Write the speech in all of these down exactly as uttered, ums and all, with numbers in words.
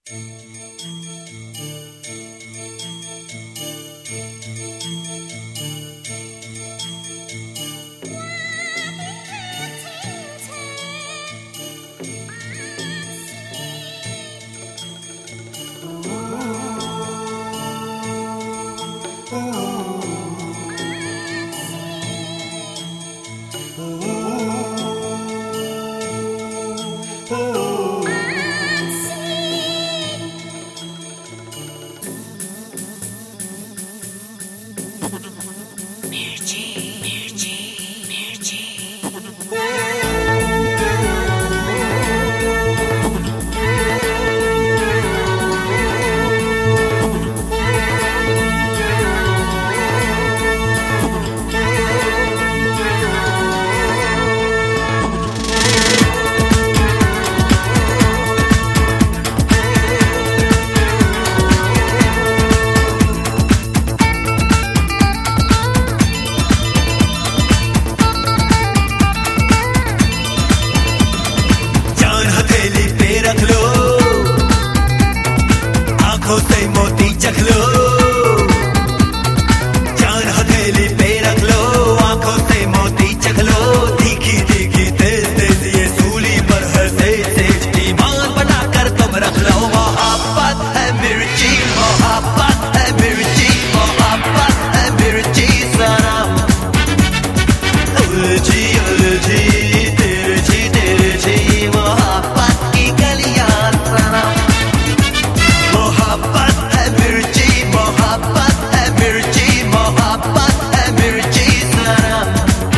से मोती चख लो, जान हथेली पे रख लो, आंखों से मोती चख लो, तीखी तीखी तेज तेज ये सूली पर है तेज तेज ईमान बनाकर तुम रख लो। मोहब्बत है मिर्ची, मोहब्बत है मिर्ची, मोहब्बत है मिर्ची सनम। उलझी उलझी तिरछी तिरछी मोहब्बत की गलियां सनम। मोहब्बत है मिर्ची, मोहब्बत है मिर्ची, मोहब्बत है मिर्ची सनम।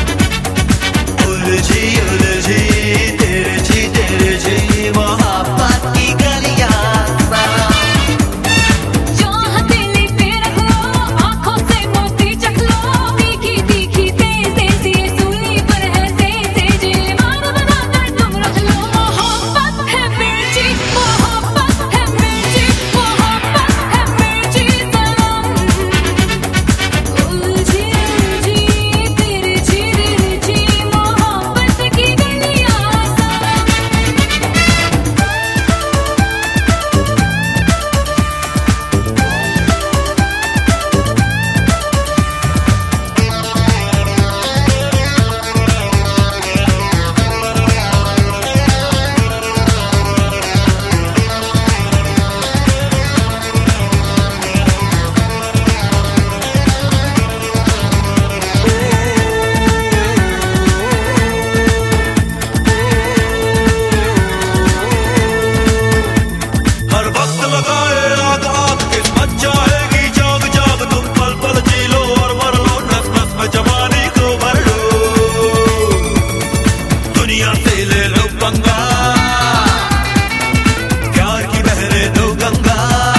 उलझी उलझी तिरछी तिरछी मोहब्बत की गलियां सनम। जो हथेली पे रख लो, आंखों से मोती चख लो, तीखी तीखी तेज तेज ये सूली पर है तेज तेज ईमान बनाकर तुम रख लो। मोहब्बत है मिर्ची, मोहब्बत है मिर्ची, मोहब्बत है मिर्ची सनम। उलझी उलझी तिरछी तिरछी मोहब्बत की गलियां सनम। हर वक्त लगाए आग आग किस्मत चाहेगी जाग जाग, तुम पल पल जी लो और मर लो, नस नस में जवानी को भर लो। दुनिया से ले लो पंगा, प्यार की बहरे दो गंगा।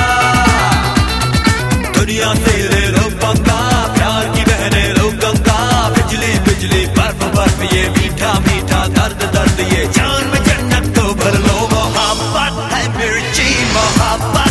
दुनिया से ले लो पंगा, प्यार की बहरे दो गंगा। बिजली बिजली बर्फ बर्फ ये मीठा मीठा दर्द दर्द ये जान में जन्नत को भर लो। मोहब्बत है मिर्ची, मोहब्बत